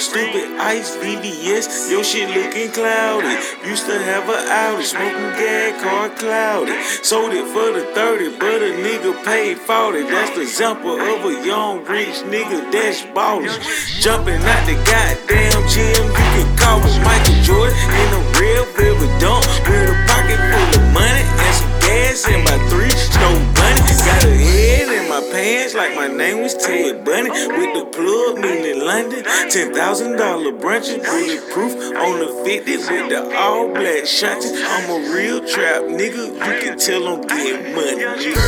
stupid ice VVS, your shit looking cloudy. Used to have an Audi, smoking gas, car cloudy. Sold it for the 30, but a nigga paid 40. That's the example of a young rich nigga that's ballin'. Jumping out the goddamn gym, you can call me Michael Jordan in a real velvet dump with a pocket full of money and some gas in my 3 Snow Bunny. Got a head in my pants like my name was Ted Bunny. With the plug, meaning London. $10,000 brunches, bulletproof on the 50 with the all black shots. I'm a real trap nigga, you can tell I'm getting money.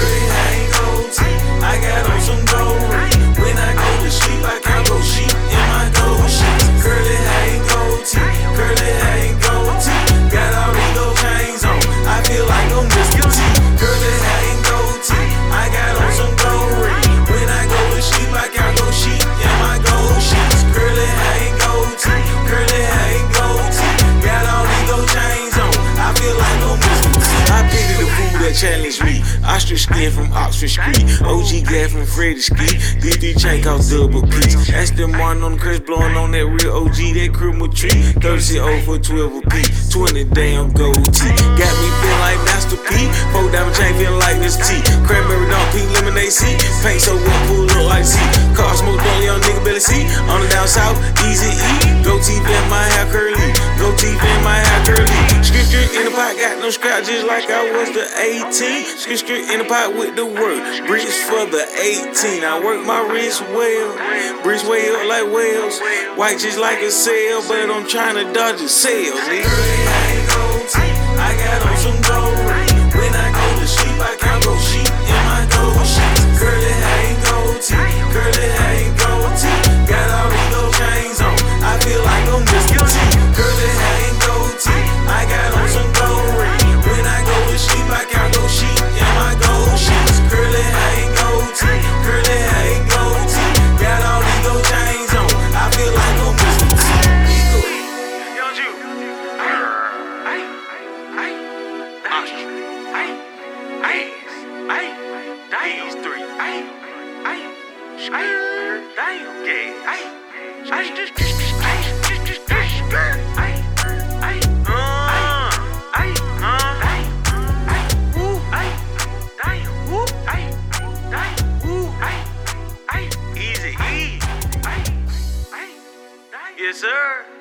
I got on some gold ring. When I go to sleep, I can't go sheep in my gold sheets. Curly hair, gold teeth, curly hair, gold teeth. Got all these gold chains on, I feel like I'm Mr. T. Curly hair, gold teeth, I got on some gold ring. When I go to sleep, I can't go sheep in my gold sheets. Curly hair, gold teeth, curly hair, gold teeth. Got all these gold chains on, I feel like I'm Mr. T. I pity the fool that challenged me. Ostrich skin from Oxford Street. OG gas from Freddy Ski. DD chain cost double piece. Aston Martin on the crest, blowing on that real OG, that criminal tree. 30 for 12 a piece. 20 damn gold teeth. Got me feeling like Master P. 4 diamond chain feeling like this T. Cranberry dog, pink lemonade C. Paint so wet, pull up like C. Car smoke, don't young nigga belly see. On the down south, easy E. Go teeth in my hair curly. Go teeth in my hair curly. Script in the pot, got no scratch, just like I was the 18. Script in the pot with the work. Bricks for the 18. I work my wrist well. Bricks way up like whales. White just like a sail, but I'm trying to dodge a sail, nigga. I got on some gold ring. When I go to sleep, I can't go sheep in my gold sheets. Curly hair, gold teeth, curly hair, gold teeth. Got all these gold chains on, I feel like I'm Mr. T. Curly hair, gold teeth, I got on some gold ring. When I go to sleep, I can't go sheep in my gold sheets. Curly hair, gold teeth, curly hair, gold teeth. Got all these gold chains on, I feel like I'm Mr. T. Young Jew. These 3. Damn, Easy E. Yes, sir.